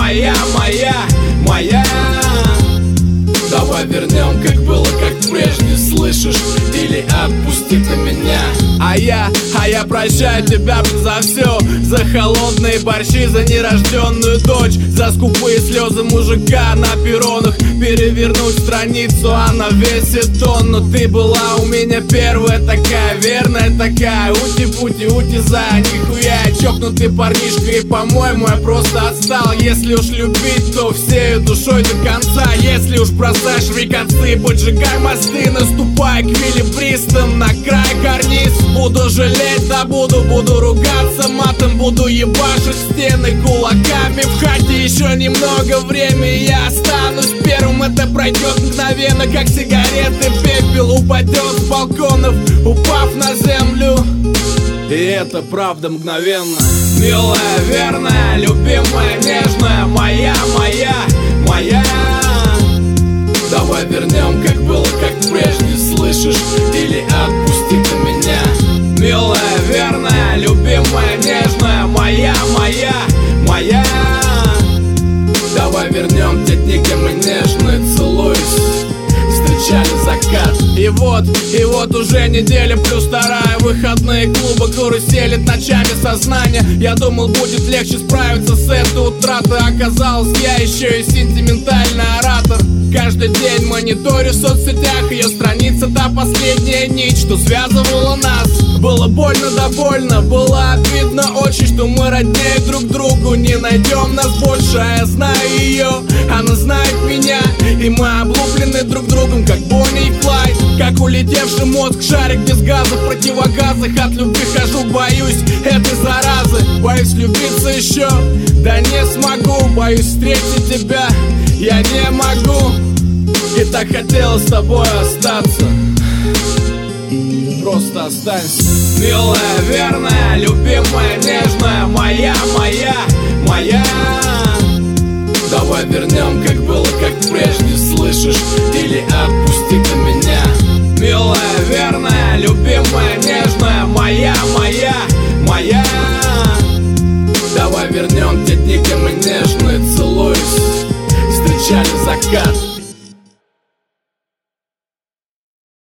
моя, моя, моя. Давай вернем, как было, как прежде, слышишь? Или отпусти ты меня. А я прощаю тебя за все. За холодные борщи, за нерожденную дочь, за скупые слезы мужика на перронах. Перевернуть страницу, она весит тонну. Ты была у меня первая такая, верная такая. Ути-пути, ути-за, нихуя чокнутый парнишка. И по-моему я просто отстал. Если уж любить, то всею душой до конца. Если уж бросаешь реконцы, поджигай мосты, наступай к эквилибристам на край карниз. Буду жалеть, да буду ругаться матом, буду ебашить стены кулаками. В хате еще немного времени, я останусь первым. Это пройдет мгновенно, как сигареты. Пепел упадет с балконов, упав на землю. И это правда мгновенно. Милая, верная, любимая, нежная, моя, моя, моя. Давай вернем, как было, как прежде, слышишь? Или отпусти ты меня. Милая, верная, любимая, нежная, моя, моя, моя. Давай вернем те дни, где мы нежно целуясь встречали закат. И вот уже неделя плюс вторая. Выходные клубы каруселят ночами сознания. Я думал, будет легче справиться с этой утратой. Оказалось, я еще и сентиментальный оратор. Каждый день мониторю в соцсетях ее страница, та последняя нить, что связывала нас. Было больно, да больно, было обидно очень, что мы роднее друг другу не найдем нас больше. А я знаю ее, она знает меня, и мы облуплены друг другом, как Бонни и Клайд. Как улетевший мозг, шарик без газа, в противогазах. От любви хожу, боюсь этой заразы. Боюсь любиться еще, да не смогу. Боюсь встретить тебя, я не могу. И так хотела с тобой остаться. Просто останься. Милая, верная, любимая, нежная, моя, моя, моя. Давай вернем, как было, как прежде, слышишь? Или отпусти ты меня. Милая, верная, любимая,